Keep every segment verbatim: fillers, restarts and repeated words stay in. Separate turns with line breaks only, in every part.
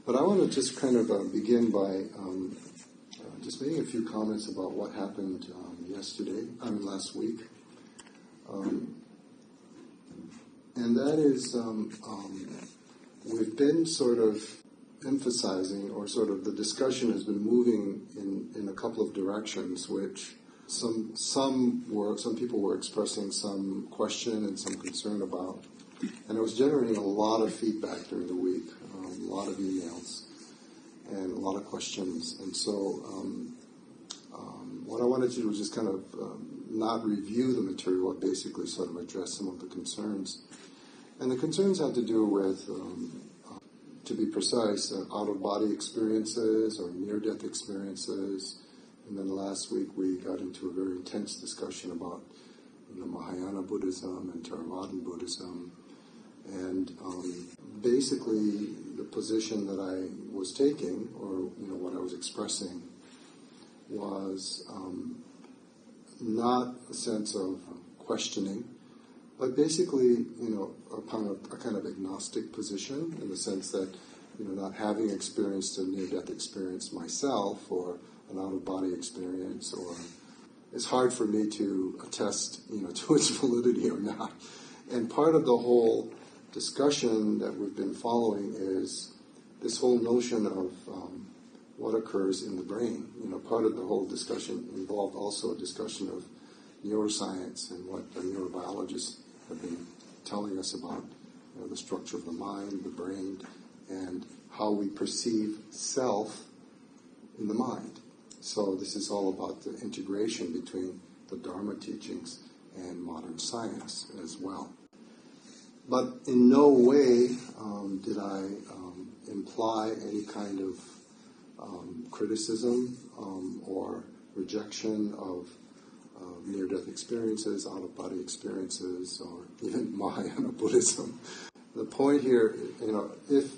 But I want to just kind of uh, begin by um, uh, just making a few comments about what happened um, yesterday, I mean last week. Um, and that is, um, um, we've been sort of emphasizing, or sort of the discussion has been moving in, in a couple of directions, which some some were some people were expressing some question and some concern about, and it was generating a lot of feedback during the week, um, a lot of emails, and a lot of questions. And so, um, um, what I wanted to do was just kind of um, not review the material, but basically sort of address some of the concerns. And the concerns had to do with, um, uh, to be precise, uh, out-of-body experiences or near-death experiences. And then last week we got into a very intense discussion about, you know, Mahayana Buddhism and Theravadan Buddhism. And um, basically the position that I was taking, or you know what I was expressing, was um, not a sense of questioning, but basically, you know, upon a, a kind of agnostic position, in the sense that, you know, not having experienced a near-death experience myself, or an out-of-body experience, or it's hard for me to attest, you know, to its validity or not. And part of the whole discussion that we've been following is this whole notion of um, what occurs in the brain. You know, part of the whole discussion involved also a discussion of neuroscience and what the neurobiologists have been telling us about, you know, the structure of the mind, the brain, and how we perceive self in the mind. So this is all about the integration between the Dharma teachings and modern science as well. But in no way um, did I um, imply any kind of um, criticism um, or rejection of uh, near-death experiences, out-of-body experiences, or even Mahayana Buddhism. The point here, you know, if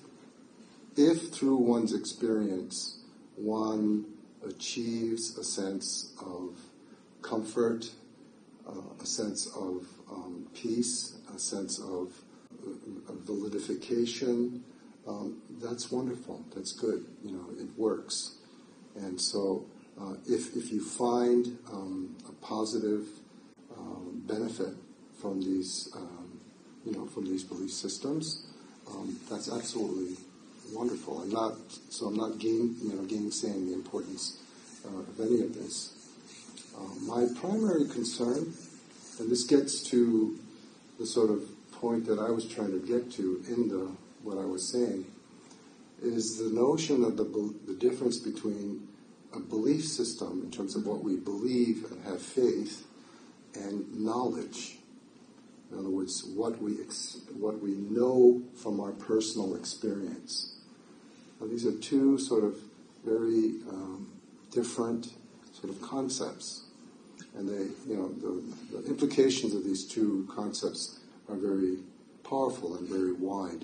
if through one's experience one achieves a sense of comfort, uh, a sense of um, peace, a sense of uh, validification, um, that's wonderful. That's good. You know, it works. And so, uh, if if you find um, a positive um, benefit from these, um, you know, from these belief systems, um, that's absolutely wonderful. I'm not so I'm not game you know gainsaying the importance uh, of any of this. Uh, my primary concern, and this gets to the sort of point that I was trying to get to in the what I was saying, is the notion of the the difference between a belief system in terms of what we believe and have faith, and knowledge. In other words, what we ex- what we know from our personal experience. Now, these are two sort of very um, different sort of concepts, and they, you know, the, the implications of these two concepts are very powerful and very wide.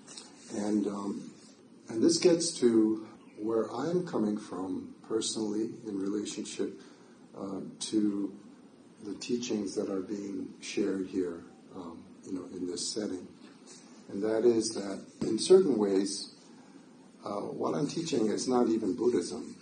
And um, and this gets to where I'm coming from personally in relationship uh, to the teachings that are being shared here, um, you know, in this setting. And that is that in certain ways, uh, what I'm teaching is not even Buddhism.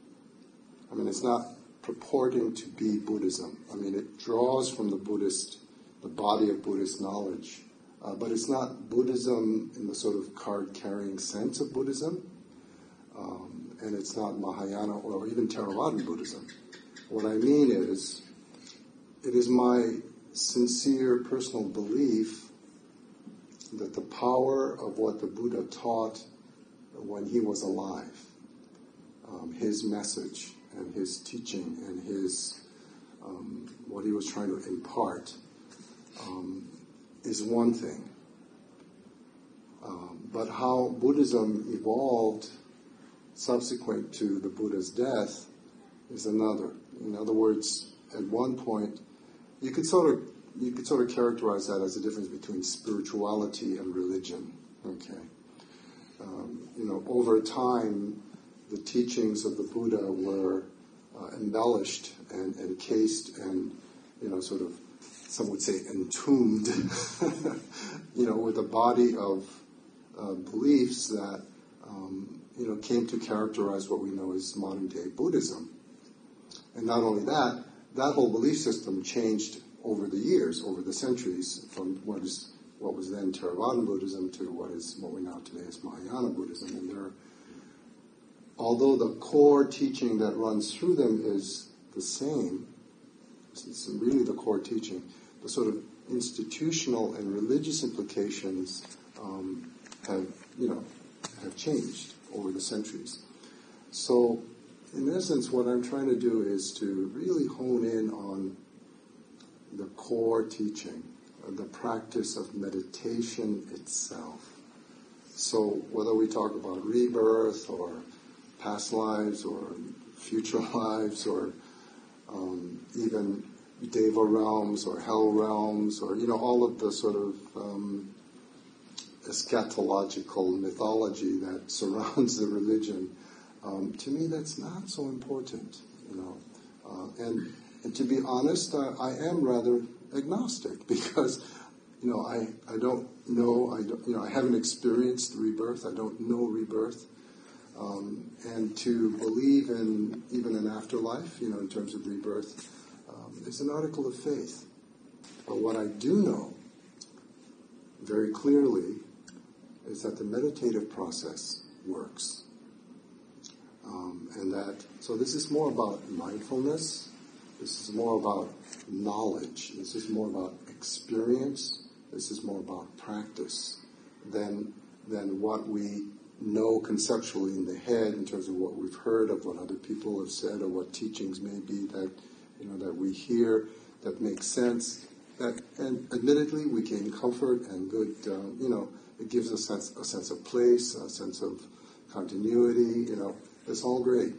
I mean, it's not purporting to be Buddhism. I mean, it draws from the Buddhist, the body of Buddhist knowledge, uh, but it's not Buddhism in the sort of card-carrying sense of Buddhism, um, and it's not Mahayana or even Theravadan Buddhism. What I mean is, it is my sincere personal belief that the power of what the Buddha taught when he was alive, um, his message and his teaching and his um, what he was trying to impart um, is one thing. Um, but how Buddhism evolved subsequent to the Buddha's death is another. In other words, at one point, you could sort of you could sort of characterize that as a difference between spirituality and religion. Okay, um, you know, over time, the teachings of the Buddha were uh, embellished and encased and, you know, sort of, some would say, entombed, you know, with a body of uh, beliefs that um, you know, came to characterize what we know as modern-day Buddhism. And not only that, that whole belief system changed over the years, over the centuries, from what is what was then Theravadan Buddhism to what is what we know today as Mahayana Buddhism. And there, although the core teaching that runs through them is the same, it's really the core teaching, the sort of institutional and religious implications um, have, you know, have changed over the centuries. So, in essence, what I'm trying to do is to really hone in on the core teaching, the practice of meditation itself. So whether we talk about rebirth or past lives or future lives or um, even Deva realms or hell realms or, you know, all of the sort of um, eschatological mythology that surrounds the religion, um, to me that's not so important, you know. Uh, and, and to be honest, uh, I am rather agnostic because, you know, I, I don't know, I don't, you know, I haven't experienced rebirth, I don't know rebirth. Um, and to believe in even an afterlife, you know, in terms of rebirth, um, is an article of faith. But what I do know very clearly is that the meditative process works. Um, and that, so this is more about mindfulness, this is more about knowledge, this is more about experience, this is more about practice than, than what we know conceptually in the head in terms of what we've heard, of what other people have said, or what teachings may be that, you know, that we hear, that make sense. That, and admittedly, we gain comfort and good, uh, you know, it gives a sense, a sense of place, a sense of continuity, you know, it's all great.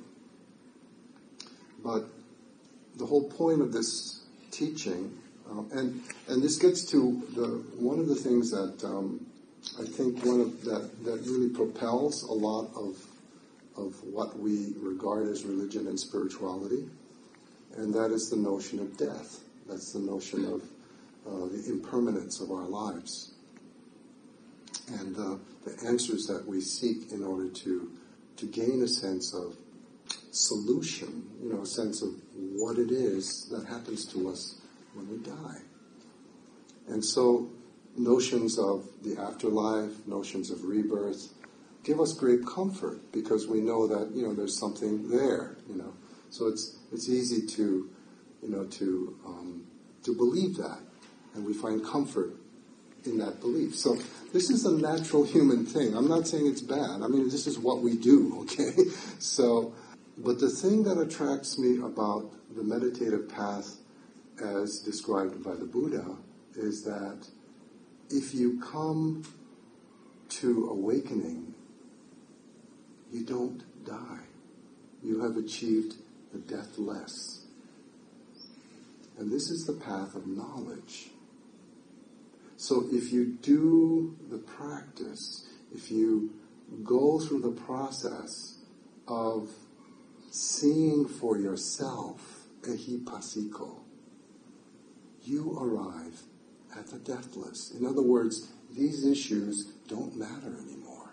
But the whole point of this teaching, um, and and this gets to the one of the things that um, I think one of that that really propels a lot of of what we regard as religion and spirituality, and that is the notion of death. That's the notion of uh, the impermanence of our lives, and uh, the answers that we seek in order to to gain a sense of solution, you know, a sense of what it is that happens to us when we die. And so notions of the afterlife, notions of rebirth, give us great comfort because we know that, you know, there's something there, you know. So it's it's easy to, you know, to um, to believe that, and we find comfort in that belief. So this is a natural human thing. I'm not saying it's bad. I mean, this is what we do, okay? So, but the thing that attracts me about the meditative path as described by the Buddha is that if you come to awakening, you don't die. You have achieved the deathless. And this is the path of knowledge. So if you do the practice, if you go through the process of seeing for yourself ehipassiko, you arrive at the deathless. In other words, these issues don't matter anymore.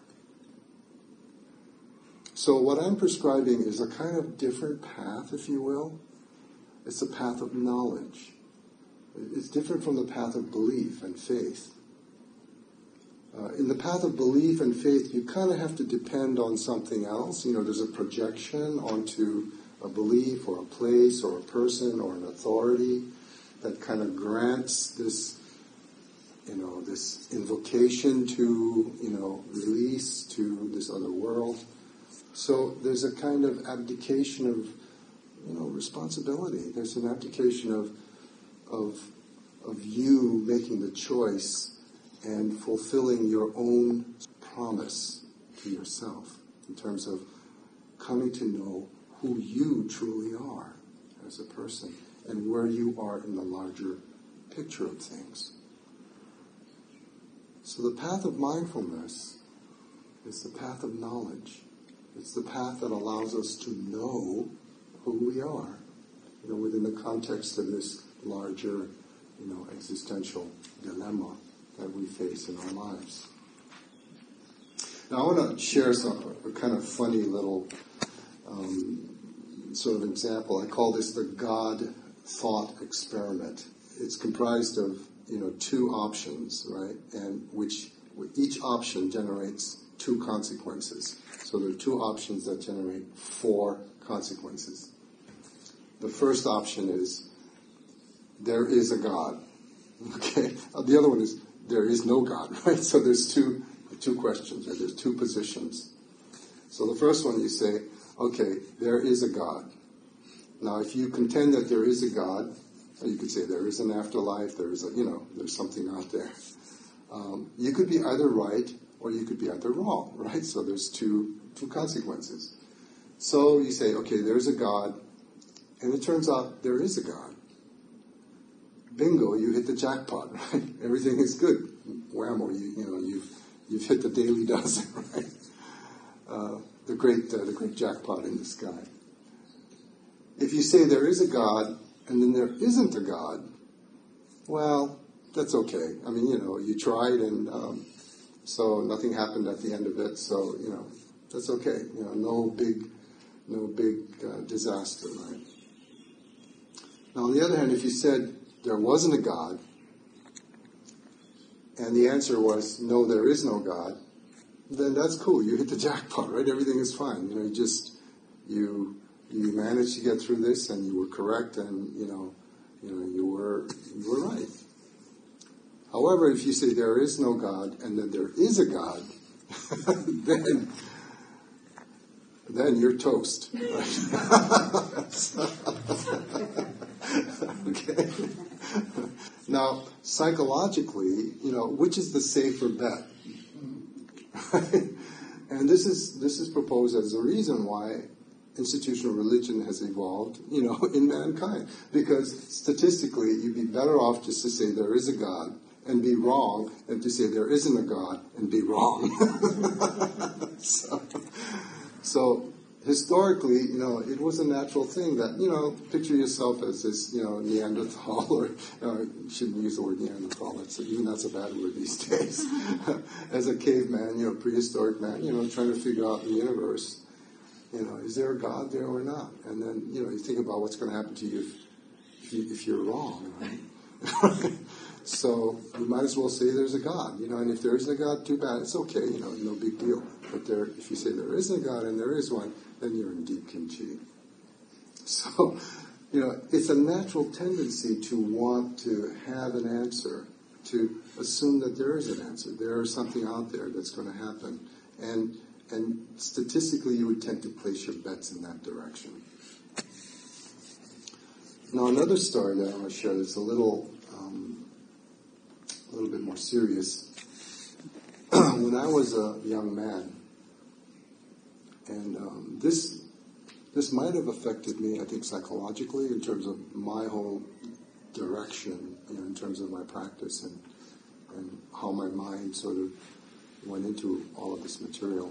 So what I'm prescribing is a kind of different path, if you will. It's a path of knowledge. It's different from the path of belief and faith. Uh, in the path of belief and faith, you kind of have to depend on something else. You know, there's a projection onto a belief or a place or a person or an authority that kind of grants this, you know, this invocation to, you know, release to this other world. So there's a kind of abdication of, you know, responsibility. There's an abdication of of of you making the choice and fulfilling your own promise to yourself in terms of coming to know who you truly are as a person and where you are in the larger picture of things. So the path of mindfulness is the path of knowledge. It's the path that allows us to know who we are, you know, within the context of this larger, you know, existential dilemma that we face in our lives. Now I want to share some a kind of funny little um, sort of example. I call this the God thought experiment. It's comprised of you know two options, right? And which each option generates two consequences. So there are two options that generate four consequences. The first option is there is a God. Okay. The other one is there is no God, right? So there's two two questions, right? There's two positions. So the first one you say, okay, there is a God. Now if you contend that there is a God, or you could say there is an afterlife, there is a, you know, there's something out there. Um, you could be either right or you could be either wrong, right? So there's two two consequences. So you say, okay, there's a God, and it turns out there is a God. Bingo, you hit the jackpot, right? Everything is good. Whammo, you, you know, you've you've hit the daily dozen, right? Uh, the great uh, the great jackpot in the sky. If you say there is a God and then there isn't a God, well, that's okay. I mean, you know, you tried and um, so nothing happened at the end of it. So you know, that's okay. You know, no big no big uh, disaster, right? Now, on the other hand, if you said there wasn't a God, and the answer was, no, there is no God, then that's cool. You hit the jackpot, right? Everything is fine. You know, you just, you you managed to get through this, and you were correct, and, you know, you know, you were, you were right. However, if you say there is no God, and then there is a God, then, then you're toast. Right? Okay. Now, psychologically, you know, which is the safer bet? And this is this is proposed as a reason why institutional religion has evolved, you know, in mankind. Because statistically, you'd be better off just to say there is a God and be wrong than to say there isn't a God and be wrong. so, so historically, you know, it was a natural thing that, you know, picture yourself as this, you know, Neanderthal, or, uh, you shouldn't use the word Neanderthal, that's, even that's a bad word these days, as a caveman, you know, prehistoric man, you know, trying to figure out the universe, you know, is there a God there or not? And then, you know, you think about what's going to happen to you if, if, you, if you're wrong, right? So you might as well say there's a God, you know, and if there isn't a God, too bad, it's okay, you know, no big deal. But there, if you say there isn't a God and there is one, then you're in deep kimchi. So, you know, it's a natural tendency to want to have an answer, to assume that there is an answer. There is something out there that's going to happen. And and statistically, you would tend to place your bets in that direction. Now, another story that I want to share that's a little, um, a little bit more serious. When I was a young man, and um, this this might have affected me, I think, psychologically in terms of my whole direction, you know, in terms of my practice and and how my mind sort of went into all of this material.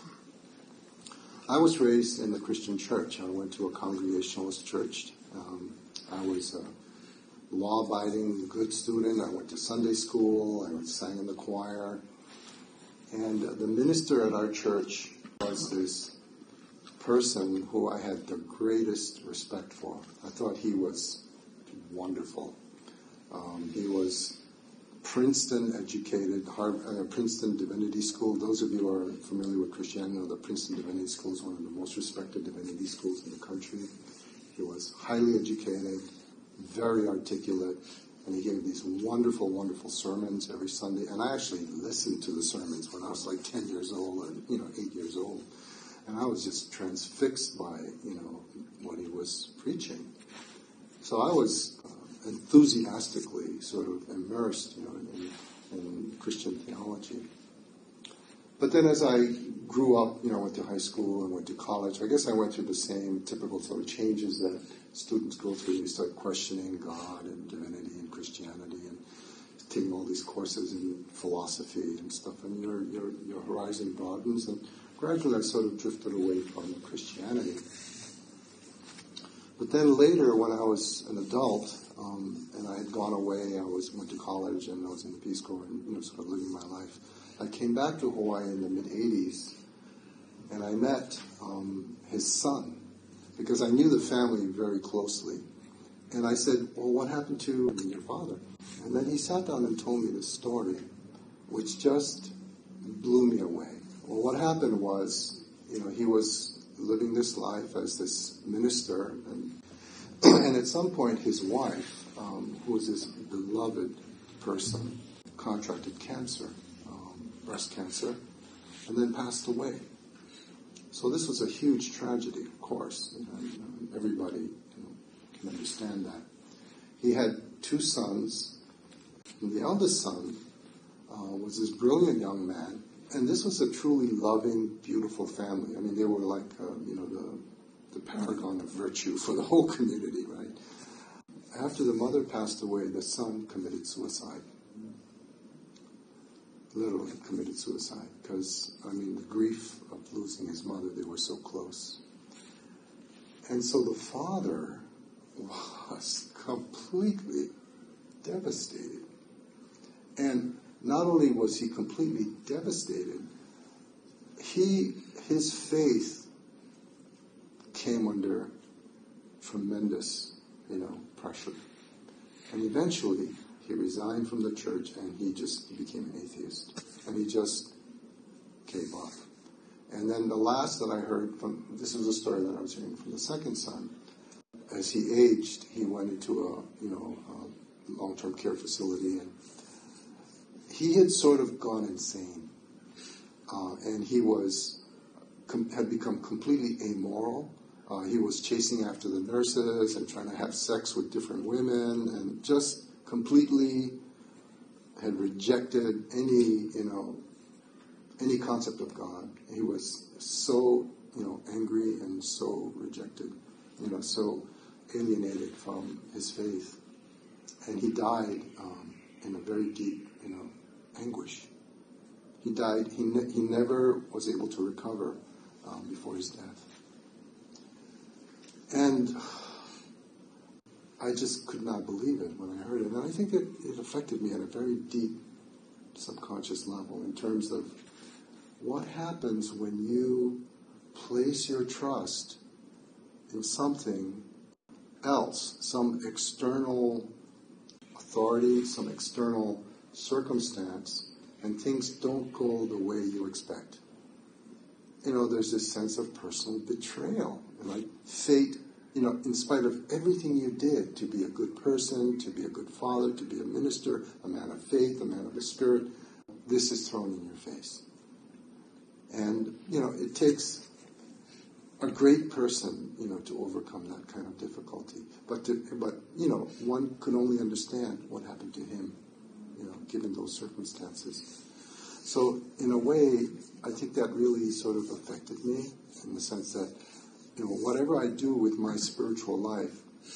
I was raised in the Christian church. I went to a Congregationalist church. Um, I was a law-abiding, good student. I went to Sunday school. I sang in the choir. And uh, the minister at our church was this person who I had the greatest respect for. I thought he was wonderful. Um, he was Princeton educated, Harvard, uh, Princeton Divinity School. Those of you who are familiar with Christianity know that Princeton Divinity School is one of the most respected divinity schools in the country. He was highly educated, very articulate, and he gave these wonderful, wonderful sermons every Sunday. And I actually listened to the sermons when I was like ten years old, or, you know, eight years old. And I was just transfixed by, you know, what he was preaching. So I was uh, enthusiastically sort of immersed, you know, in, in Christian theology. But then as I grew up, you know, went to high school and went to college, I guess I went through the same typical sort of changes that students go through. You start questioning God and divinity and Christianity and taking all these courses in philosophy and stuff, and your your, your horizon broadens, and gradually I sort of drifted away from Christianity. But then later, when I was an adult, um, and I had gone away, I was went to college and I was in the Peace Corps and, you know, sort of living my life, I came back to Hawaii in the mid-eighties, and I met um, his son, because I knew the family very closely. And I said, well, what happened to your father? And then he sat down and told me this story, which just blew me away. Well, what happened was, you know, he was living this life as this minister, and, and at some point his wife, um, who was this beloved person, contracted cancer, um, breast cancer, and then passed away. So this was a huge tragedy, of course. You know, everybody you know, can understand that. He had two sons, and the eldest son uh, was this brilliant young man, and this was a truly loving, beautiful family. I mean, they were like, uh, you know, the, the paragon of virtue for the whole community, right? After the mother passed away, the son committed suicide. Literally committed suicide, because, I mean, the grief of losing his mother, they were so close. And so the father was completely devastated. And not only was he completely devastated, he, his faith came under tremendous, you know, pressure. And eventually, he resigned from the church, and he just he became an atheist. And he just gave up. And then the last that I heard from, this was a story that I was hearing from the second son. As he aged, he went into a, you know, a long-term care facility, and he had sort of gone insane. Uh, and he was, com- had become completely amoral. Uh, he was chasing after the nurses and trying to have sex with different women, and just completely had rejected any, you know, any concept of God. He was so, you know, angry and so rejected, you know, so alienated from his faith. And he died um, in a very deep, you know, anguish. He died, he, ne- he never was able to recover um, before his death. And I just could not believe it when I heard it. And I think it, it affected me at a very deep subconscious level in terms of what happens when you place your trust in something else, some external authority, some external circumstance, and things don't go the way you expect. You know, there's this sense of personal betrayal, like fate. You know, in spite of everything you did to be a good person, to be a good father, to be a minister, a man of faith, a man of the Spirit, this is thrown in your face. And, you know, it takes a great person, you know, to overcome that kind of difficulty. But, to, but you know, one could only understand what happened to him, you know, given those circumstances. So, in a way, I think that really sort of affected me in the sense that, you know, whatever I do with my spiritual life,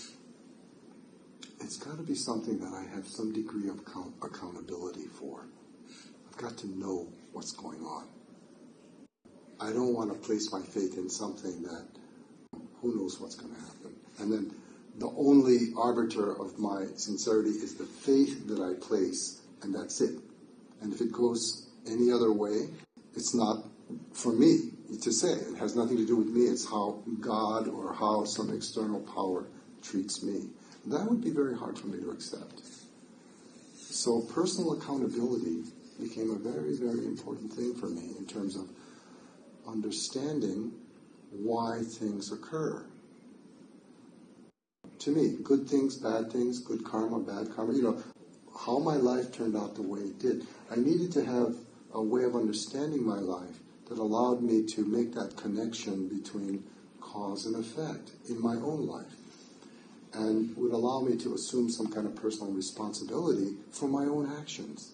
it's got to be something that I have some degree of account- accountability for. I've got to know what's going on. I don't want to place my faith in something that who knows what's going to happen. And then the only arbiter of my sincerity is the faith that I place, and that's it. And if it goes any other way, it's not for me to say. It has nothing to do with me. It's how God or how some external power treats me. That would be very hard for me to accept. So personal accountability became a very, very important thing for me in terms of understanding why things occur. To me, good things, bad things, good karma, bad karma, you know, how my life turned out the way it did. I needed to have a way of understanding my life that allowed me to make that connection between cause and effect in my own life, and would allow me to assume some kind of personal responsibility for my own actions.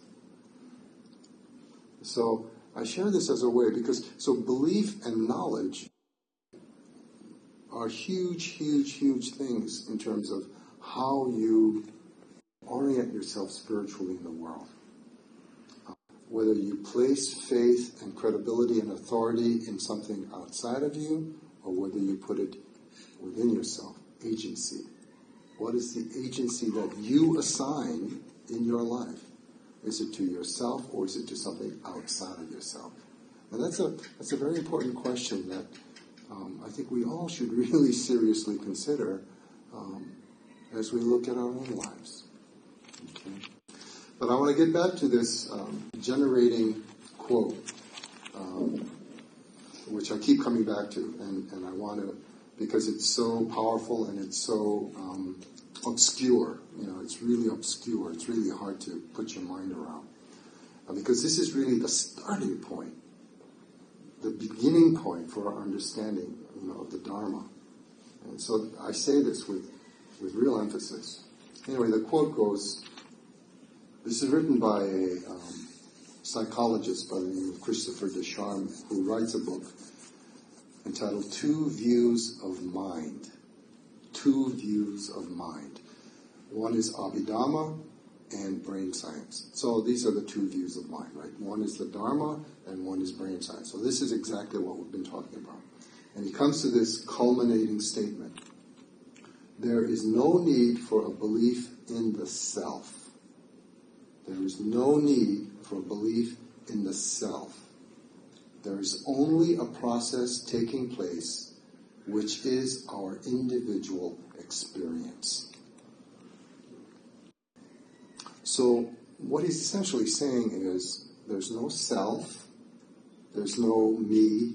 So I share this as a way because, so belief and knowledge are huge, huge, huge things in terms of how you orient yourself spiritually in the world. Whether you place faith and credibility and authority in something outside of you, or whether you put it within yourself, agency. What is the agency that you assign in your life? Is it to yourself, or is it to something outside of yourself? And that's a that's a very important question that um, I think we all should really seriously consider um, as we look at our own lives. Okay. But I want to get back to this um, generating quote, um, which I keep coming back to, and, and I want to, because it's so powerful and it's so um, obscure. You know, it's really obscure. It's really hard to put your mind around. Uh, because this is really the starting point, the beginning point for our understanding, you know, of the Dharma. And so I say this with, with real emphasis. Anyway, the quote goes, this is written by a um, psychologist by the name of Christopher Deschamps, who writes a book entitled Two Views of Mind. Two Views of Mind. One is Abhidharma and brain science. So these are the two views of mind, right? One is the Dharma and one is brain science. So this is exactly what we've been talking about. And he comes to this culminating statement. There is no need for a belief in the self. There is no need for a belief in the self. There is only a process taking place, which is our individual experience. So what he's essentially saying is there's no self, there's no me,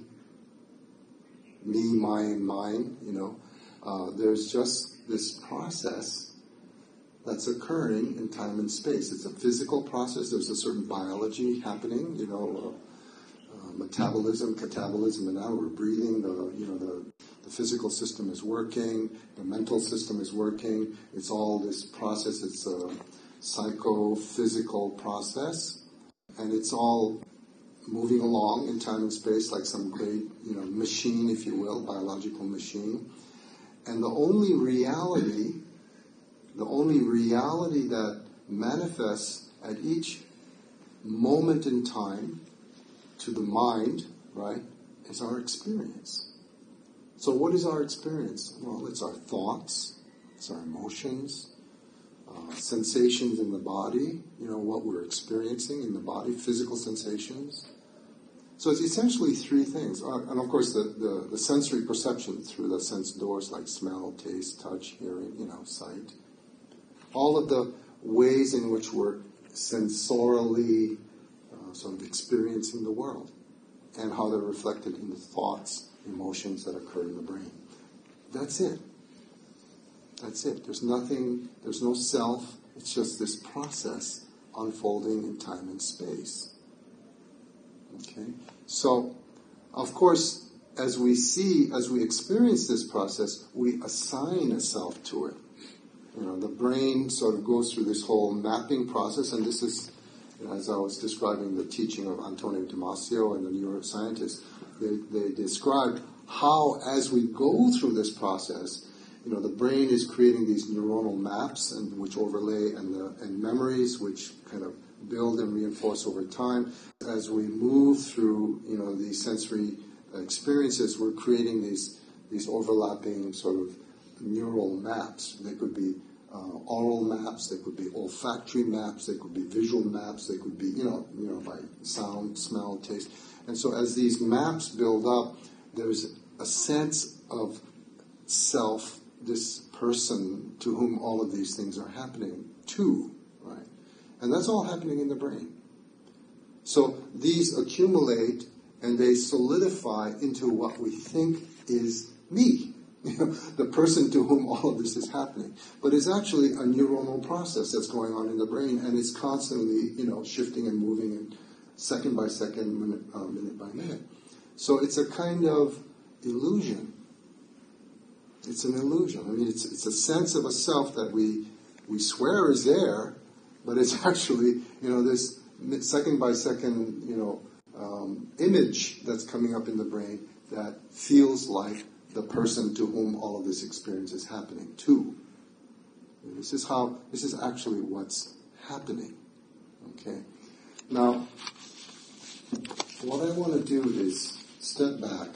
me, mine, mine, you know. Uh, there's just this process that's occurring in time and space. It's a physical process. There's a certain biology happening, you know, uh, uh, metabolism, catabolism, and now we're breathing. The you know the the physical system is working. The mental system is working. It's all this process. It's a psycho-physical process, and it's all moving along in time and space like some great you know machine, if you will, biological machine. And the only reality The only reality that manifests at each moment in time to the mind, right, is our experience. So what is our experience? Well, it's our thoughts, it's our emotions, uh, sensations in the body, you know, what we're experiencing in the body, physical sensations. So it's essentially three things. Uh, and of course the, the, the sensory perception through the sense doors like smell, taste, touch, hearing, you know, sight. All of the ways in which we're sensorially uh, sort of experiencing the world and how they're reflected in the thoughts, emotions that occur in the brain. That's it. That's it. There's nothing, there's no self. It's just this process unfolding in time and space. Okay? So, of course, as we see, as we experience this process, we assign a self to it. You know, the brain sort of goes through this whole mapping process, and this is, you know, as I was describing the teaching of Antonio Damasio and the neuroscientists, they, they described how, as we go through this process, you know, the brain is creating these neuronal maps, and which overlay, and the and memories, which kind of build and reinforce over time. As we move through, you know, these sensory experiences, we're creating these these overlapping sort of neural maps. They could be uh, oral maps, they could be olfactory maps, they could be visual maps, they could be, you know, you know, by sound, smell, taste. And so as these maps build up, there's a sense of self, this person to whom all of these things are happening to, right? And that's all happening in the brain. So these accumulate and they solidify into what we think is me. You know, the person to whom all of this is happening. But it's actually a neuronal process that's going on in the brain, and it's constantly, you know, shifting and moving and second by second, minute, uh, minute by minute. So it's a kind of illusion. It's an illusion. I mean, it's it's a sense of a self that we we swear is there, but it's actually, you know, this second by second, you know, um, image that's coming up in the brain that feels like the person to whom all of this experience is happening to. This is how, this is actually what's happening. Okay? Now, what I want to do is step back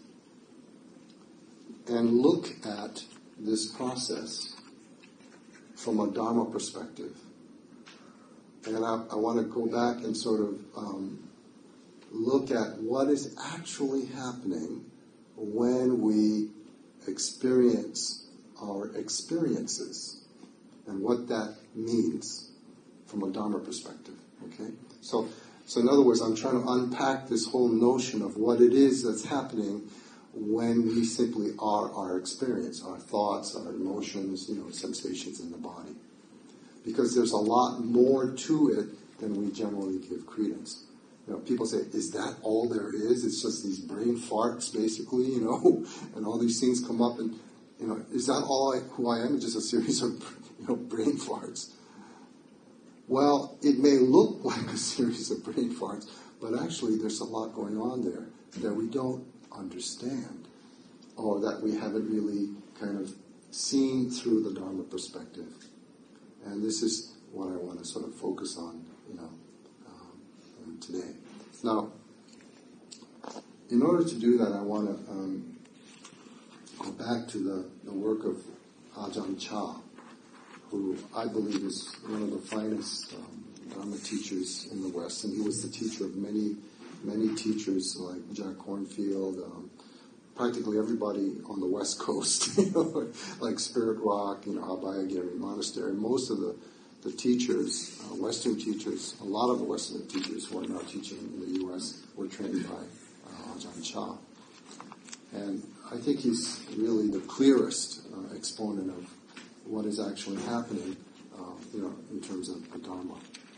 and look at this process from a Dharma perspective. And I, I want to go back and sort of um, look at what is actually happening when we experience our experiences and what that means from a Dharma perspective. Okay? So, so in other words, I'm trying to unpack this whole notion of what it is that's happening when we simply are our experience, our thoughts, our emotions, you know, sensations in the body. Because there's a lot more to it than we generally give credence. You know, people say, is that all there is? It's just these brain farts, basically, you know, and all these things come up, and, you know, is that all I, who I am? It's just a series of, you know, brain farts. Well, it may look like a series of brain farts, but actually there's a lot going on there that we don't understand, or that we haven't really kind of seen through the Dharma perspective. And this is what I want to sort of focus on, you know, um, today. Now, in order to do that, I want to um, go back to the, the work of Ajahn Chah, who I believe is one of the finest um, Dharma teachers in the West, and he was the teacher of many, many teachers like Jack Kornfield, um, practically everybody on the West Coast, you know, like Spirit Rock, you know, Abhayagiri Monastery. Most of the, the teachers, uh, Western teachers, a lot of the Western teachers who are now teaching in the U S were trained by uh, Ajahn Chah. And I think he's really the clearest uh, exponent of what is actually happening, uh, you know, in terms of the Dharma.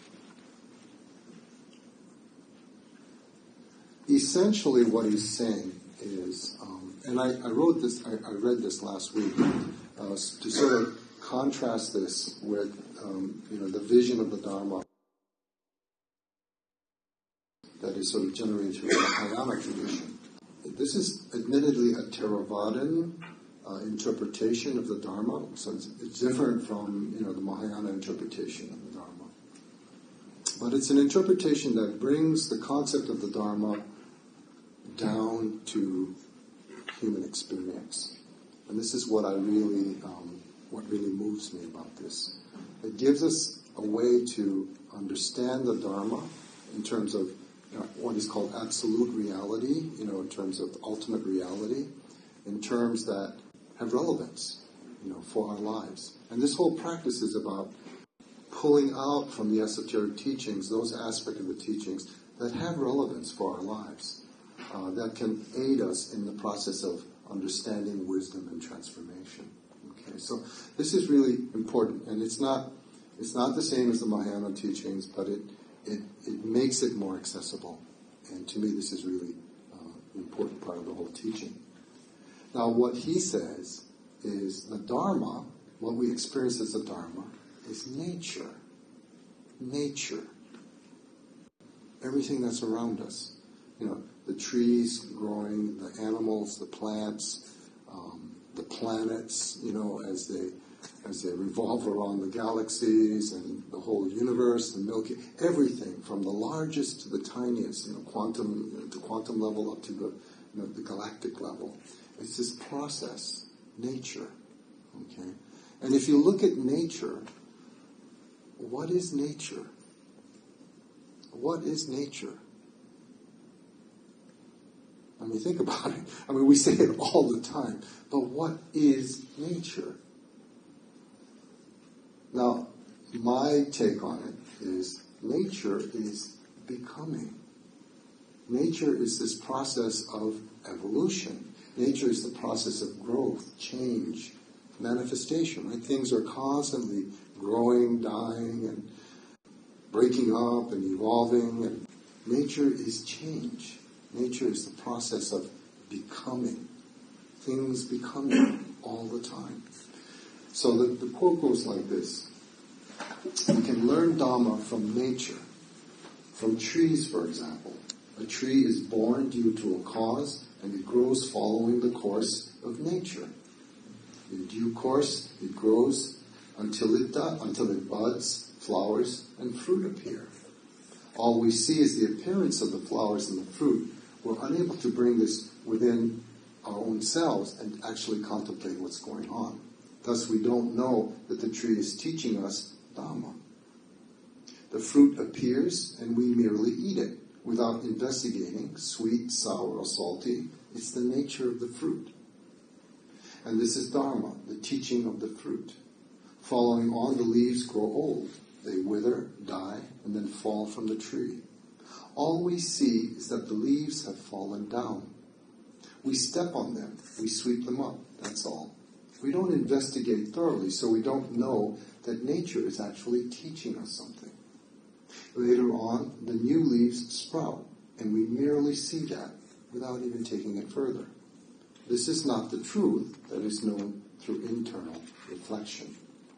Essentially what he's saying is, um, and I, I wrote this, I, I read this last week, uh, to sort of contrast this with, um, you know, the vision of the Dharma that is sort of generated through the Mahayana tradition. This is admittedly a Theravadan uh, interpretation of the Dharma, so it's, it's different from, you know, the Mahayana interpretation of the Dharma. But it's an interpretation that brings the concept of the Dharma down to human experience. And this is what I really, um, what really moves me about this. It gives us a way to understand the Dharma in terms of, you know, what is called absolute reality, you know, in terms of ultimate reality, in terms that have relevance, you know, for our lives. And this whole practice is about pulling out from the esoteric teachings those aspects of the teachings that have relevance for our lives, uh, that can aid us in the process of understanding wisdom and transformation. Okay, so this is really important, and it's not it's not the same as the Mahayana teachings, but it it, it makes it more accessible. And to me, this is really uh, an important part of the whole teaching. Now, what he says is the Dharma, what we experience as the Dharma, is nature. Nature. Everything that's around us. You know, the trees growing, the animals, the plants, um, the planets, you know, as they as they revolve around the galaxies and the whole universe, the Milky, everything from the largest to the tiniest, you know, quantum, the quantum level up to the, you know, the galactic level. It's this process, nature, okay? And if you look at nature, what is nature? What is nature? I mean, think about it. I mean, we say it all the time, but what is nature? Now, my take on it is nature is becoming. Nature is this process of evolution. Nature is the process of growth, change, manifestation. Right? Things are constantly growing, dying, and breaking up and evolving. And nature is change. Nature is the process of becoming. Things becoming all the time. So the, the quote goes like this. We can learn Dhamma from nature. From trees, for example. A tree is born due to a cause, and it grows following the course of nature. In due course, it grows until it does, until it buds, flowers, and fruit appear. All we see is the appearance of the flowers and the fruit. We're unable to bring this within our own selves and actually contemplate what's going on. Thus, we don't know that the tree is teaching us Dhamma. The fruit appears and we merely eat it without investigating, sweet, sour, or salty. It's the nature of the fruit. And this is Dharma, the teaching of the fruit. Following on, the leaves grow old. They wither, die, and then fall from the tree. All we see is that the leaves have fallen down. We step on them. We sweep them up. That's all. We don't investigate thoroughly, so we don't know that nature is actually teaching us something. Later on, the new leaves sprout, and we merely see that without even taking it further. This is not the truth that is known through internal reflection.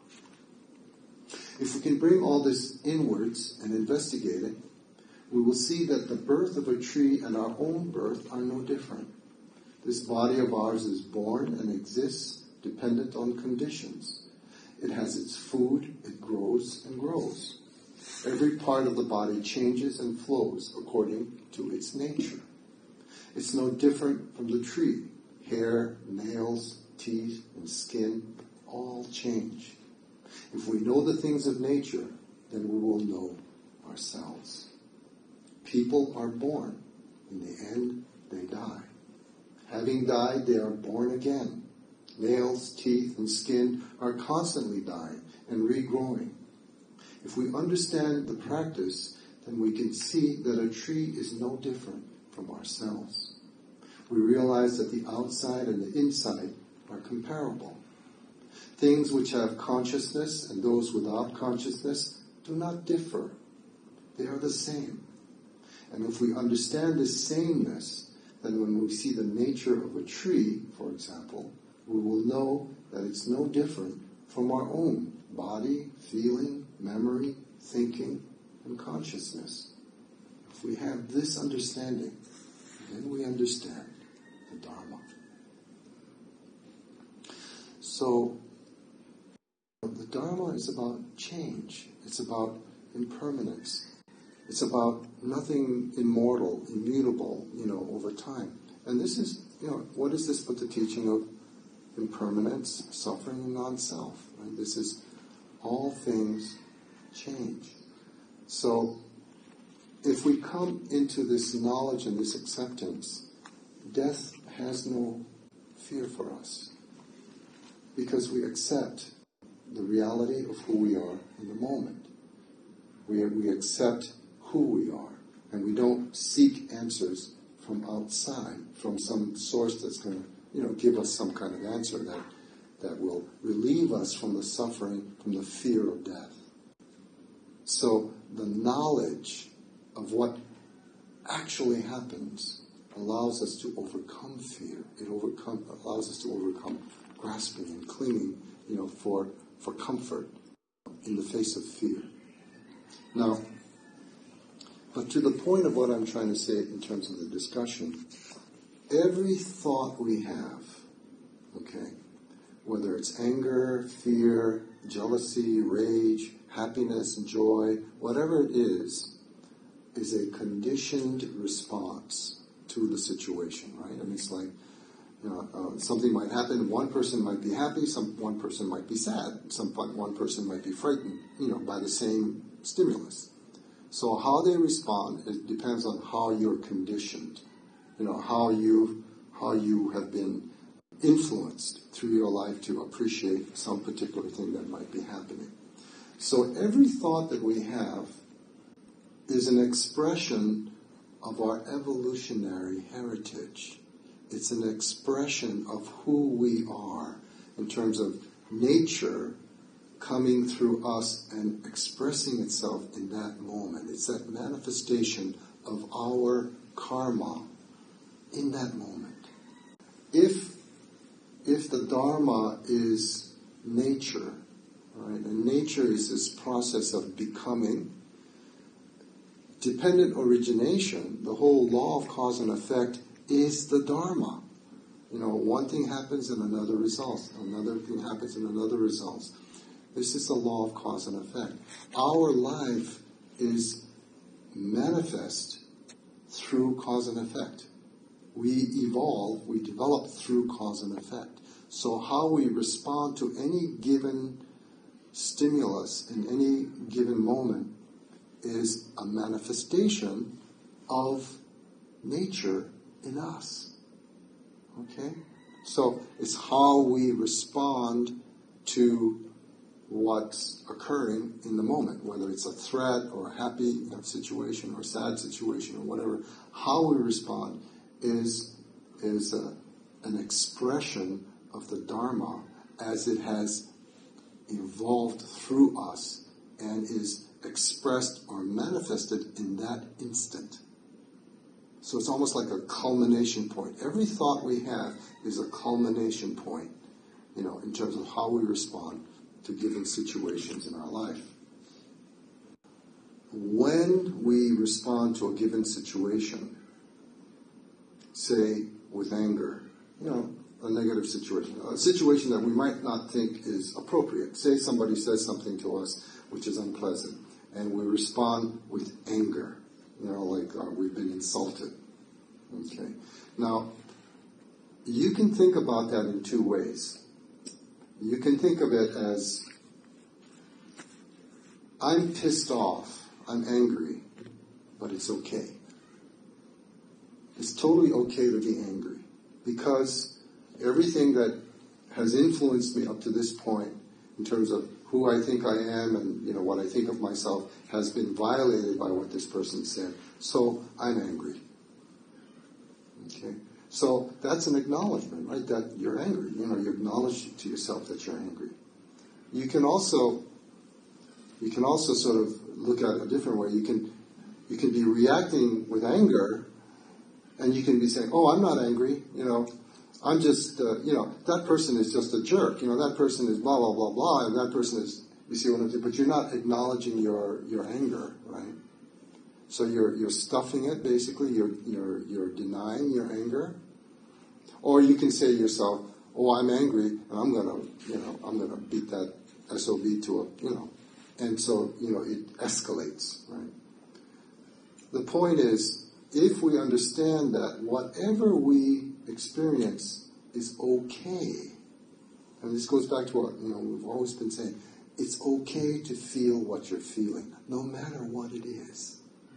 If we can bring all this inwards and investigate it, we will see that the birth of a tree and our own birth are no different. This body of ours is born and exists dependent on conditions. It has its food, it grows and grows. Every part of the body changes and flows according to its nature. It's no different from the tree. Hair, nails, teeth, and skin all change. If we know the things of nature, then we will know ourselves. People are born. In the end, they die. Having died, they are born again. Nails, teeth, and skin are constantly dying and regrowing. If we understand the practice, then we can see that a tree is no different from ourselves. We realize that the outside and the inside are comparable. Things which have consciousness and those without consciousness do not differ. They are the same. And if we understand this sameness, then when we see the nature of a tree, for example, we will know that it's no different from our own body, feeling, memory, thinking, and consciousness. If we have this understanding, then we understand the Dharma. So, the Dharma is about change. It's about impermanence. It's about nothing immortal, immutable, you know, over time. And this is, you know, what is this but the teaching of impermanence, suffering, and non-self? Right? This is all things change. So, if we come into this knowledge and this acceptance, death has no fear for us. Because we accept the reality of who we are in the moment. We, we accept who we are. And we don't seek answers from outside, from some source that's going to, you know, give us some kind of answer that, that will relieve us from the suffering, from the fear of death. So the knowledge of what actually happens allows us to overcome fear. It overcome, allows us to overcome grasping and clinging, you know, for, for comfort in the face of fear. Now, but to the point of what I'm trying to say in terms of the discussion, every thought we have, okay, whether it's anger, fear, jealousy, rage, happiness, joy, whatever it is, is a conditioned response to the situation, right? I mean, it's like, you know, uh, something might happen, one person might be happy, some one person might be sad, some one person might be frightened, you know, by the same stimulus. So how they respond, it depends on how you're conditioned, you know, how you how you have been influenced through your life to appreciate some particular thing that might be happening. So every thought that we have is an expression of our evolutionary heritage. It's an expression of who we are in terms of nature coming through us and expressing itself in that moment. It's that manifestation of our karma in that moment. If if the Dharma is nature, right, and nature is this process of becoming, dependent origination, the whole law of cause and effect is the Dharma. You know, one thing happens and another results. Another thing happens and another results. This is the law of cause and effect. Our life is manifest through cause and effect. We evolve, we develop through cause and effect. So how we respond to any given stimulus in any given moment is a manifestation of nature in us. Okay? So it's how we respond to what's occurring in the moment, whether it's a threat or a happy you know, situation or a sad situation or whatever. How we respond is, is a, an expression of the Dharma as it has evolved through us and is expressed or manifested in that instant. So it's almost like a culmination point. Every thought we have is a culmination point, you know, in terms of how we respond to given situations in our life. When we respond to a given situation, say with anger, you know, a negative situation, a situation that we might not think is appropriate. Say somebody says something to us which is unpleasant, and we respond with anger. You know, like uh, we've been insulted. Okay. Now, you can think about that in two ways. You can think of it as, I'm pissed off, I'm angry, but it's okay. It's totally okay to be angry, because everything that has influenced me up to this point, in terms of who I think I am and you know what I think of myself, has been violated by what this person said. So I'm angry. Okay, so that's an acknowledgement, right? That you're angry. You know, you acknowledge to yourself that you're angry. You can also, you can also sort of look at it a different way. You can, you can be reacting with anger, and you can be saying, "Oh, I'm not angry. You know, I'm just, uh, you know, that person is just a jerk. You know, that person is blah blah blah blah, and that person is." You see what I'm saying? But you're not acknowledging your your anger, right? So you're you're stuffing it, basically. You're you're you're denying your anger, or you can say to yourself, "Oh, I'm angry, and I'm gonna, you know, I'm gonna beat that S O B to a, you know," and so you know it escalates, right? The point is, if we understand that whatever we experience is okay, and this goes back to what you know we've always been saying, it's okay to feel what you're feeling, no matter what it is.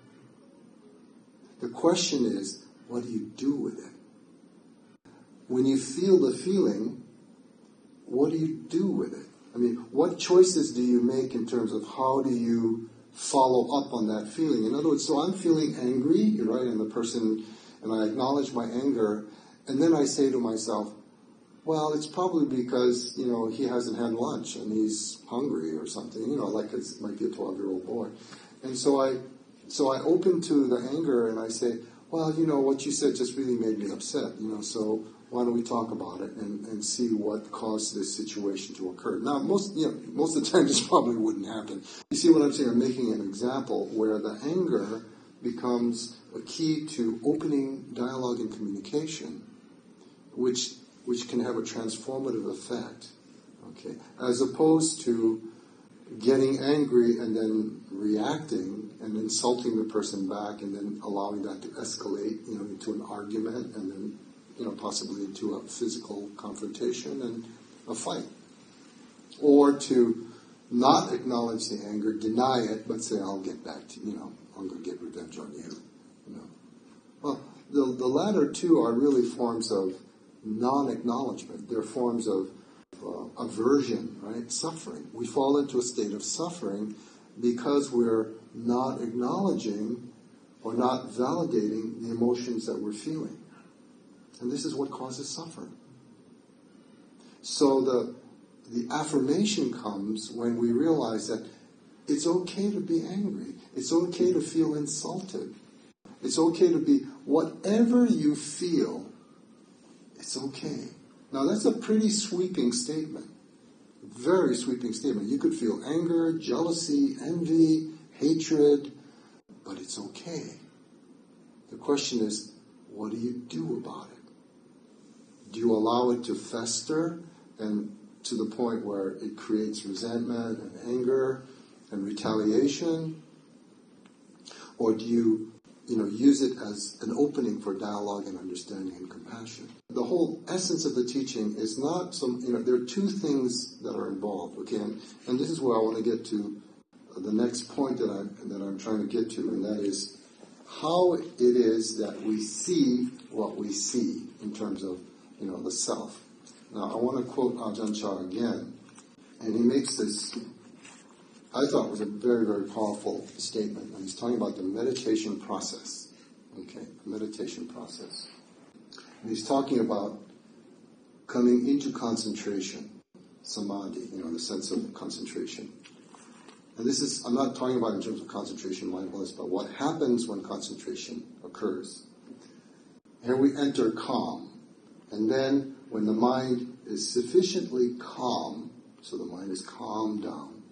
The question is, what do you do with it? When you feel the feeling, what do you do with it? I mean, what choices do you make in terms of how do you follow up on that feeling? In other words, so I'm feeling angry, you're right, and the person, and I acknowledge my anger, and then I say to myself, well, it's probably because, you know, he hasn't had lunch and he's hungry or something, you know, like it might be a twelve-year-old boy. And so I so I open to the anger and I say, well, you know, what you said just really made me upset, you know, so why don't we talk about it and, and see what caused this situation to occur. Now, most, you know, most of the time this probably wouldn't happen. You see what I'm saying? I'm making an example where the anger becomes a key to opening dialogue and communication, which which can have a transformative effect, okay, as opposed to getting angry and then reacting and insulting the person back and then allowing that to escalate, you know, into an argument and then, you know, possibly into a physical confrontation and a fight. Or to not acknowledge the anger, deny it, but say, I'll get back to you, you know, I'm going to get revenge on you, you know. Well, the, the latter two are really forms of non-acknowledgement. They're forms of uh, aversion, right? Suffering. We fall into a state of suffering because we're not acknowledging or not validating the emotions that we're feeling. And this is what causes suffering. So the the affirmation comes when we realize that it's okay to be angry. It's okay to feel insulted. It's okay to be whatever you feel. It's okay. Now that's a pretty sweeping statement. Very sweeping statement. You could feel anger, jealousy, envy, hatred, but it's okay. The question is, what do you do about it? Do you allow it to fester and to the point where it creates resentment and anger and retaliation? Or do you You know, use it as an opening for dialogue and understanding and compassion? The whole essence of the teaching is not some, you know, there are two things that are involved, okay? And, and this is where I want to get to the next point that I'm, that I'm trying to get to, and that is how it is that we see what we see in terms of, you know, the self. Now, I want to quote Ajahn Chah again, and he makes this, I thought was a very, very powerful statement, and he's talking about the meditation process, okay, the meditation process. And he's talking about coming into concentration, samadhi, you know, the sense of concentration. And this is, I'm not talking about in terms of concentration, mindfulness, but what happens when concentration occurs. Here we enter calm. And then when the mind is sufficiently calm, so the mind is calmed down,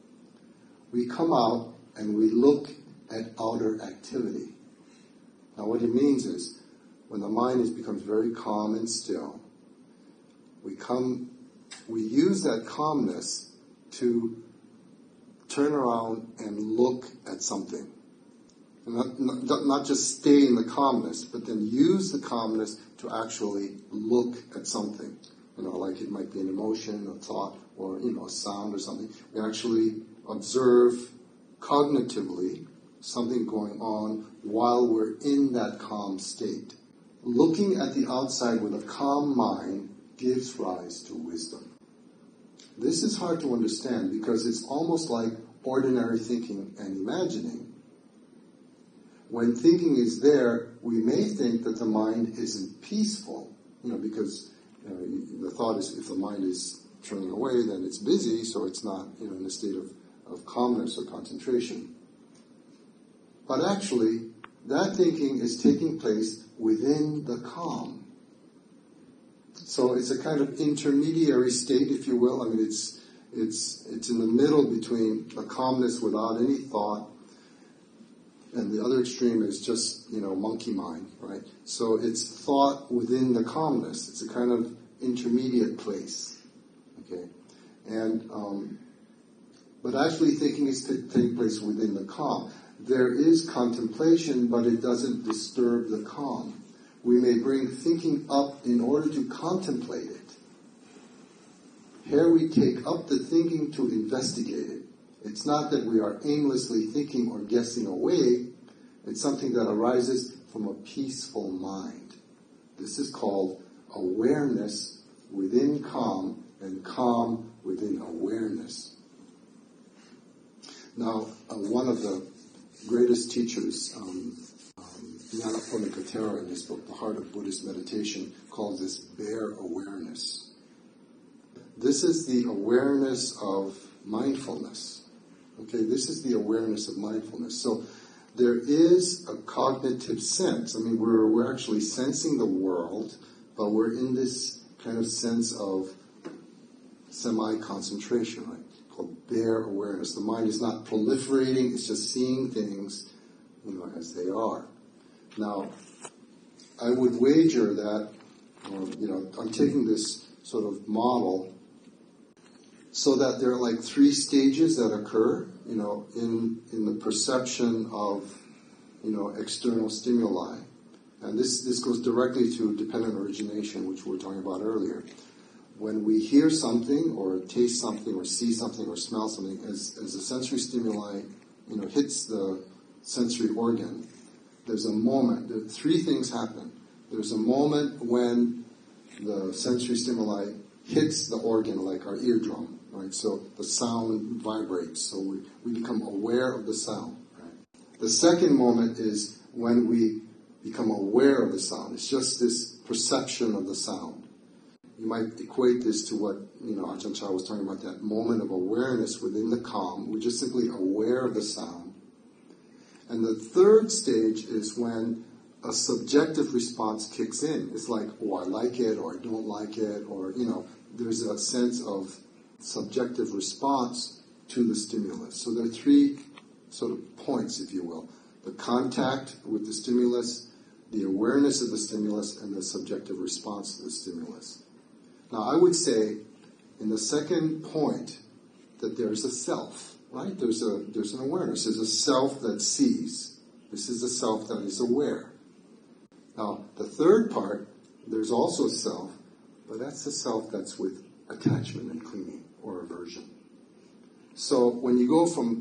we come out and we look at outer activity. Now what it means is, when the mind is, becomes very calm and still, we come, we use that calmness to turn around and look at something. Not, not, not just stay in the calmness, but then use the calmness to actually look at something. You know, like it might be an emotion, a thought, or, you know, a sound or something. We actually observe cognitively something going on while we're in that calm state. Looking at the outside with a calm mind gives rise to wisdom. This is hard to understand because it's almost like ordinary thinking and imagining. When thinking is there, we may think that the mind isn't peaceful, you know, because you know, the thought is if the mind is turning away, then it's busy, so it's not, you know, in a state of, of calmness or concentration. But actually, that thinking is taking place within the calm. So it's a kind of intermediary state, if you will. I mean, it's it's it's in the middle between a calmness without any thought, and the other extreme is just, you know, monkey mind, right? So it's thought within the calmness. It's a kind of intermediate place, okay? And um, but actually, thinking is to take place within the calm. There is contemplation, but it doesn't disturb the calm. We may bring thinking up in order to contemplate it. Here we take up the thinking to investigate it. It's not that we are aimlessly thinking or guessing away. It's something that arises from a peaceful mind. This is called awareness within calm and calm within awareness. Now, uh, one of the greatest teachers, um, Nyanaponika Thera, in his book, The Heart of Buddhist Meditation, calls this bare awareness. This is the awareness of mindfulness. Okay, this is the awareness of mindfulness. So there is a cognitive sense. I mean, we're we're actually sensing the world, but we're in this kind of sense of semi-concentration, right? Called bare awareness. The mind is not proliferating; it's just seeing things, you know, as they are. Now, I would wager that, um, you know, I'm taking this sort of model so that there are like three stages that occur, you know, in in the perception of, you know, external stimuli. And this, this goes directly to dependent origination, which we were talking about earlier. When we hear something or taste something or see something or smell something, as, as the sensory stimuli, you know, hits the sensory organ, there's a moment, there, three things happen. There's a moment when the sensory stimuli hits the organ like our eardrum, right? So the sound vibrates, so we, we become aware of the sound, right? The second moment is when we become aware of the sound. It's just this perception of the sound. You might equate this to what, you know, Ajahn Chah was talking about, that moment of awareness within the calm. We're just simply aware of the sound. And the third stage is when a subjective response kicks in. It's like, oh, I like it, or I don't like it, or, you know, there's a sense of subjective response to the stimulus. So there are three sort of points, if you will. The contact with the stimulus, the awareness of the stimulus, and the subjective response to the stimulus. Now, I would say, in the second point, that there is a self. Right? There's a there's an awareness. There's a self that sees. This is a self that is aware. Now, the third part, there's also self, but that's the self that's with attachment and clinging or aversion. So when you go from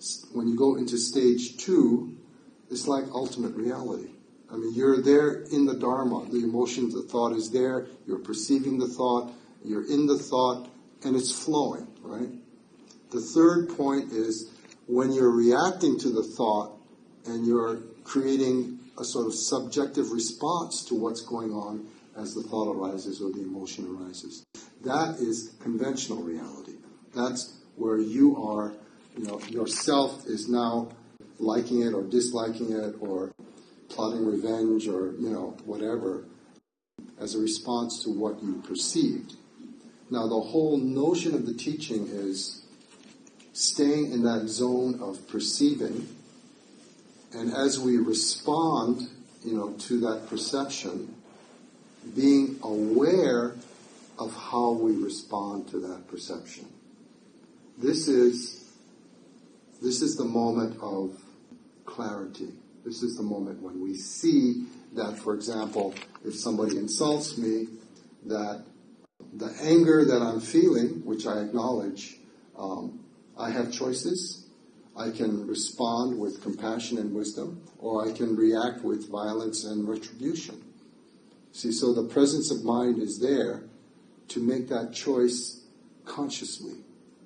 when you go into stage two, it's like ultimate reality. I mean, you're there in the Dharma. The emotion, the thought is there. You're perceiving the thought. You're in the thought, and it's flowing, right? The third point is when you're reacting to the thought and you're creating a sort of subjective response to what's going on as the thought arises or the emotion arises. That is conventional reality. That's where you are, you know, yourself is now liking it or disliking it or plotting revenge or, you know, whatever as a response to what you perceived. Now, the whole notion of the teaching is staying in that zone of perceiving, and as we respond, you know, to that perception, being aware of how we respond to that perception. This is this is the moment of clarity. This is the moment when we see that, for example, if somebody insults me, that the anger that I'm feeling, which I acknowledge, um, I have choices. I can respond with compassion and wisdom, or I can react with violence and retribution. See, so the presence of mind is there to make that choice consciously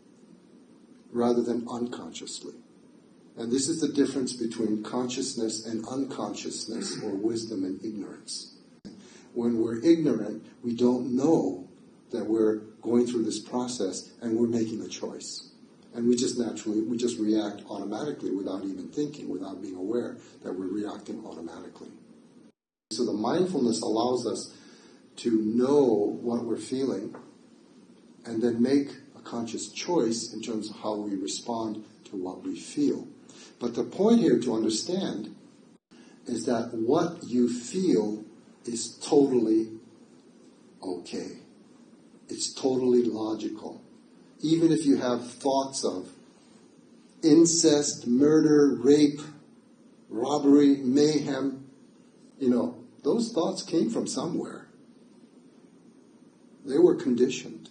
rather than unconsciously. And this is the difference between consciousness and unconsciousness, or wisdom and ignorance. When we're ignorant, we don't know that we're going through this process and we're making a choice. And we just naturally, we just react automatically without even thinking, without being aware that we're reacting automatically. So the mindfulness allows us to know what we're feeling and then make a conscious choice in terms of how we respond to what we feel. But the point here to understand is that what you feel is totally okay. It's totally logical. Even if you have thoughts of incest, murder, rape, robbery, mayhem, you know, those thoughts came from somewhere. They were conditioned.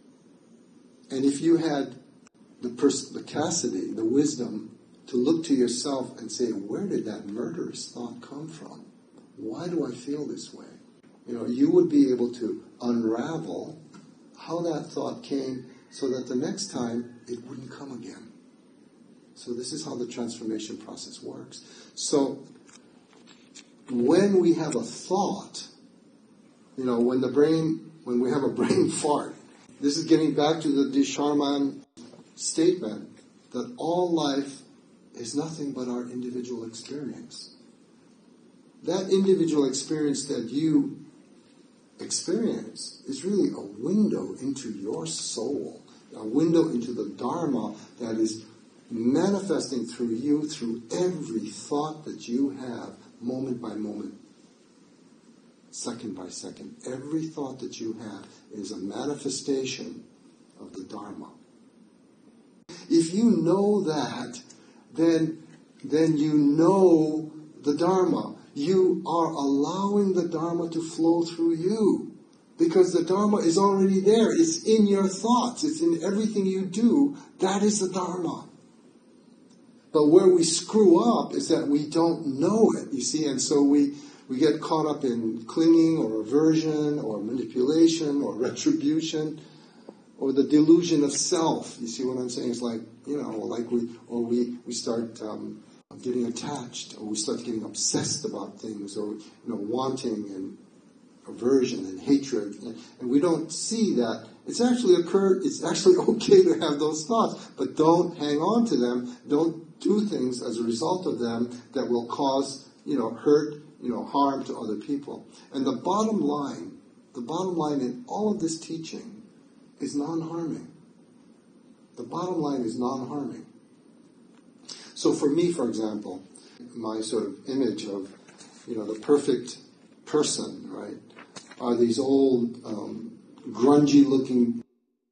And if you had the perspicacity, the wisdom, to look to yourself and say, where did that murderous thought come from? Why do I feel this way? You know, you would be able to unravel how that thought came so that the next time it wouldn't come again. So this is how the transformation process works. So when we have a thought, you know, when the brain, when we have a brain fart, this is getting back to the De Charman statement that all life is nothing but our individual experience. That individual experience that you experience is really a window into your soul, a window into the Dharma that is manifesting through you, through every thought that you have, moment by moment, second by second. Every thought that you have is a manifestation of the Dharma. If you know that, then, then you know the Dharma. You are allowing the Dharma to flow through you. Because the Dharma is already there. It's in your thoughts. It's in everything you do. That is the Dharma. But where we screw up is that we don't know it, you see. And so we, we get caught up in clinging or aversion or manipulation or retribution or the delusion of self. You see what I'm saying? It's like, you know, like we, or we, we start um, getting attached, or we start getting obsessed about things, or, you know, wanting and aversion and hatred, and we don't see that it's actually occurred. It's actually okay to have those thoughts, but don't hang on to them. Don't do things as a result of them that will cause, you know, hurt, you know, harm to other people. And the bottom line, the bottom line in all of this teaching is non-harming. The bottom line is non-harming. So for me, for example, my sort of image of, you know, the perfect person, right, are these old, um, grungy-looking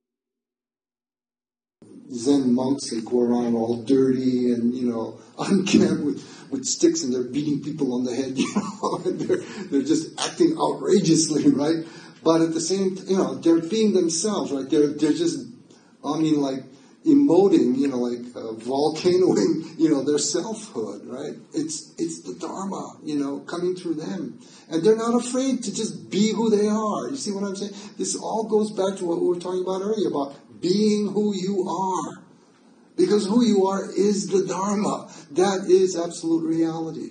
Zen monks that go around all dirty and, you know, unkempt with, with sticks, and they're beating people on the head, you know, and they're, they're just acting outrageously, right? But at the same, you know, they're being themselves, right? They're, they're just, I mean, like, emoting, you know, like uh, volcanoing, you know, their selfhood, right? It's it's the Dharma, you know, coming through them. And they're not afraid to just be who they are. You see what I'm saying? This all goes back to what we were talking about earlier, about being who you are. Because who you are is the Dharma. That is absolute reality.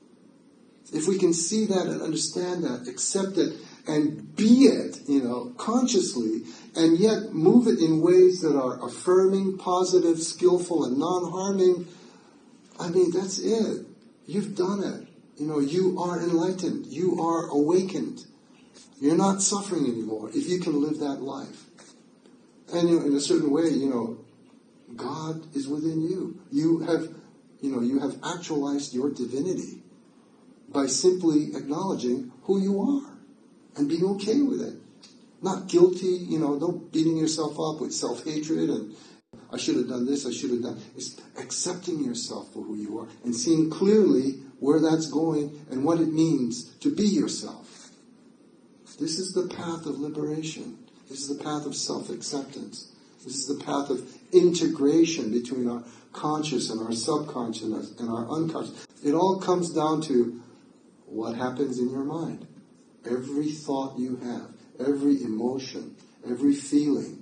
If we can see that and understand that, accept it, and be it, you know, consciously, and yet move it in ways that are affirming, positive, skillful, and non-harming, I mean, that's it. You've done it. You know, you are enlightened. You are awakened. You're not suffering anymore if you can live that life. And you know, in a certain way, you know, God is within you. You have, you know, you have actualized your divinity by simply acknowledging who you are and being okay with it. Not guilty, you know, no beating yourself up with self-hatred and I should have done this, I should have done. It's accepting yourself for who you are and seeing clearly where that's going and what it means to be yourself. This is the path of liberation. This is the path of self-acceptance. This is the path of integration between our conscious and our subconscious and our unconscious. It all comes down to what happens in your mind. Every thought you have, every emotion, every feeling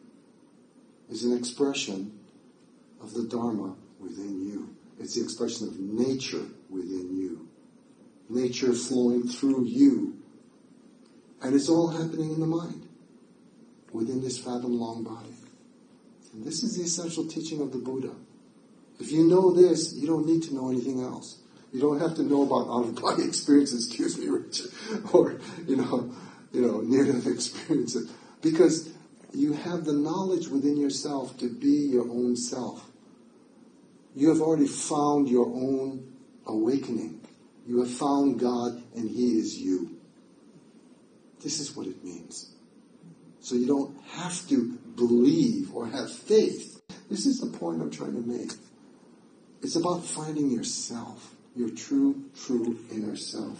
is an expression of the Dharma within you. It's the expression of nature within you. Nature flowing through you. And it's all happening in the mind, within this fathom-long body. And this is the essential teaching of the Buddha. If you know this, you don't need to know anything else. You don't have to know about out-of-body experiences, excuse me, Richard, or, you know, you know, near-death experiences. Because you have the knowledge within yourself to be your own self. You have already found your own awakening. You have found God and He is you. This is what it means. So you don't have to believe or have faith. This is the point I'm trying to make. It's about finding yourself, your true, true inner self.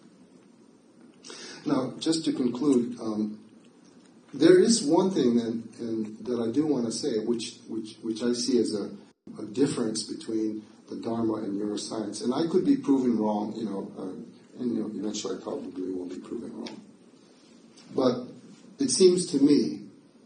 Now, just to conclude, um, there is one thing that, and, that I do want to say, which, which, which I see as a, a difference between the Dharma and neuroscience. And I could be proven wrong, you know, uh, and you know, eventually I probably will be proven wrong. But it seems to me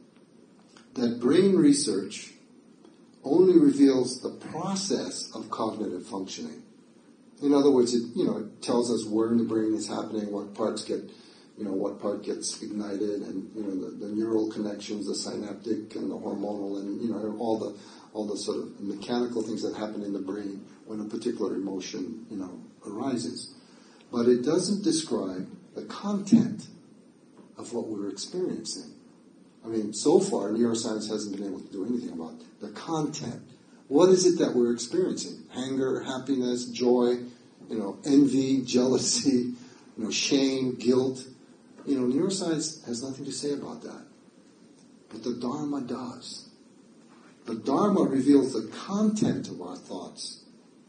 that brain research only reveals the process of cognitive functioning. In other words, it, you know, it tells us where in the brain is happening, what parts get, you know, what part gets ignited, and you know, the, the neural connections, the synaptic and the hormonal, and you know, all the all the sort of mechanical things that happen in the brain when a particular emotion, you know, arises. But it doesn't describe the content of what we're experiencing. I mean, so far, neuroscience hasn't been able to do anything about the content. What is it that we're experiencing? Anger, happiness, joy, you know, envy, jealousy, you know, shame, guilt. You know, neuroscience has nothing to say about that. But the Dharma does. The Dharma reveals the content of our thoughts.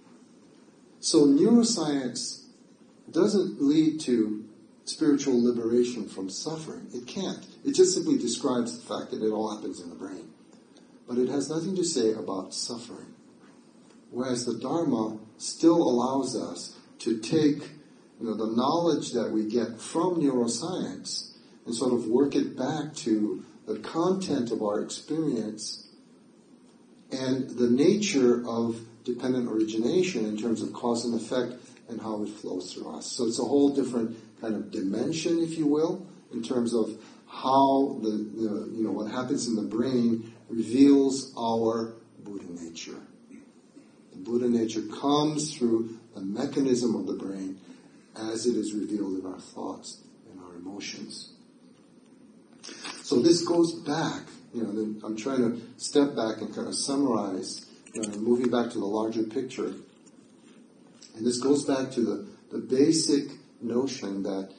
So neuroscience doesn't lead to spiritual liberation from suffering. It can't. It just simply describes the fact that it all happens in the brain. But it has nothing to say about suffering. Whereas the Dharma still allows us to take, you know, the knowledge that we get from neuroscience and sort of work it back to the content of our experience and the nature of dependent origination in terms of cause and effect and how it flows through us. So it's a whole different kind of dimension, if you will, in terms of how the, the you know what happens in the brain reveals our Buddha nature. The Buddha nature comes through the mechanism of the brain as it is revealed in our thoughts and our emotions. So this goes back, you know, then I'm trying to step back and kind of summarize, you know, moving back to the larger picture. And this goes back to the, the basic notion that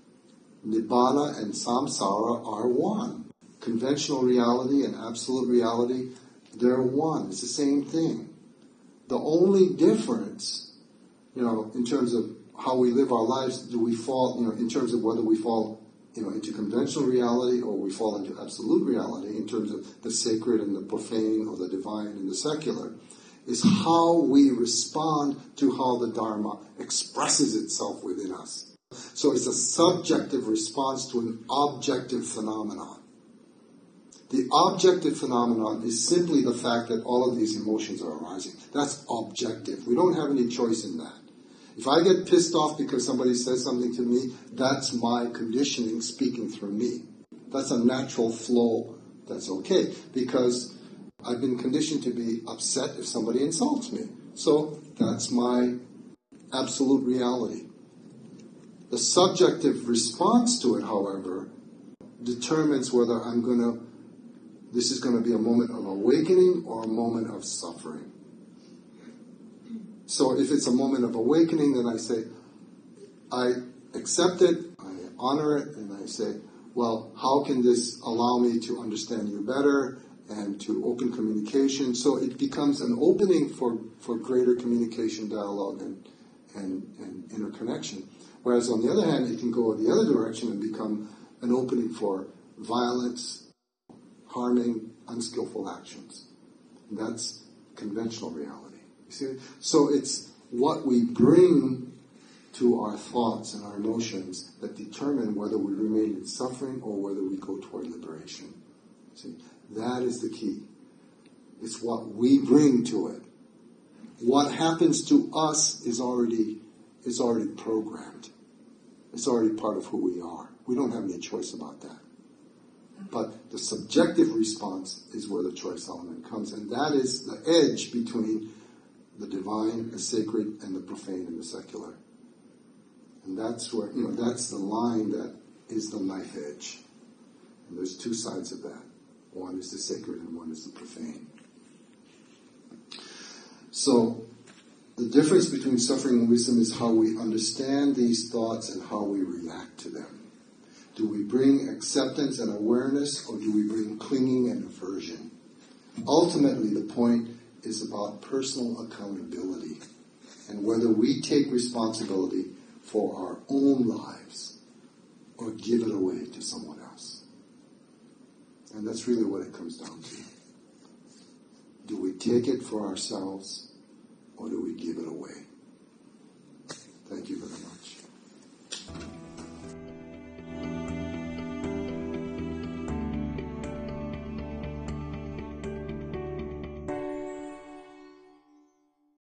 Nibbana and Samsara are one. Conventional reality and absolute reality, they're one. It's the same thing. The only difference, you know, in terms of how we live our lives, do we fall, you know, in terms of whether we fall you know, into conventional reality, or we fall into absolute reality in terms of the sacred and the profane, or the divine and the secular, is how we respond to how the Dharma expresses itself within us. So it's a subjective response to an objective phenomenon. The objective phenomenon is simply the fact that all of these emotions are arising. That's objective. We don't have any choice in that. If I get pissed off because somebody says something to me, that's my conditioning speaking through me. That's a natural flow. That's okay, because I've been conditioned to be upset if somebody insults me. So that's my absolute reality. The subjective response to it, however, determines whether I'm going to, this is going to be a moment of awakening or a moment of suffering. So if it's a moment of awakening, then I say, I accept it, I honor it, and I say, well, how can this allow me to understand you better and to open communication? So it becomes an opening for, for greater communication, dialogue, and, and, and interconnection. Whereas on the other hand, it can go the other direction and become an opening for violence, harming, unskillful actions. And that's conventional reality. You see? So it's what we bring to our thoughts and our emotions that determine whether we remain in suffering or whether we go toward liberation. See? That is the key. It's what we bring to it. What happens to us is already is already programmed. It's already part of who we are. We don't have any choice about that. But the subjective response is where the choice element comes, and that is the edge between the divine, the sacred, and the profane and the secular. And that's where, you know, that's the line that is the knife edge. And there's two sides of that. One is the sacred and one is the profane. So, the difference between suffering and wisdom is how we understand these thoughts and how we react to them. Do we bring acceptance and awareness, or do we bring clinging and aversion? Ultimately, the point is about personal accountability and whether we take responsibility for our own lives or give it away to someone else. And that's really what it comes down to. Do we take it for ourselves or do we give it away?